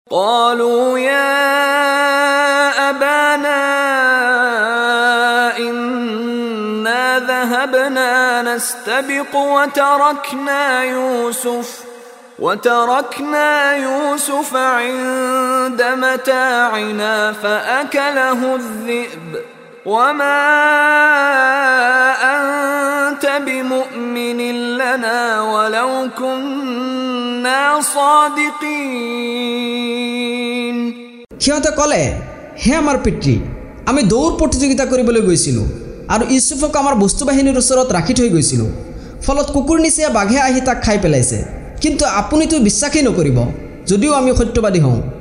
قالوا يا أبانا إنا ذهبنا نستبق وتركنا يوسف عند متاعنا فأكله الذئب وما أنت بمؤمن لنا ولو كنا صادقين। সিহঁতে ক'লে, হে আমাৰ পিতৃ, আমি দৌৰ প্ৰতিযোগিতা কৰিবলৈ গৈছিলোঁ আৰু ইউছুফক আমাৰ বস্তু বাহিনীৰ ওচৰত ৰাখি থৈ গৈছিলোঁ। ফলত কুকুৰ নিচিনা বাঘে আহি তাক খাই পেলাইছে। কিন্তু আপুনিতো বিশ্বাসেই নকৰিব যদিও আমি সত্যবাদী হওঁ।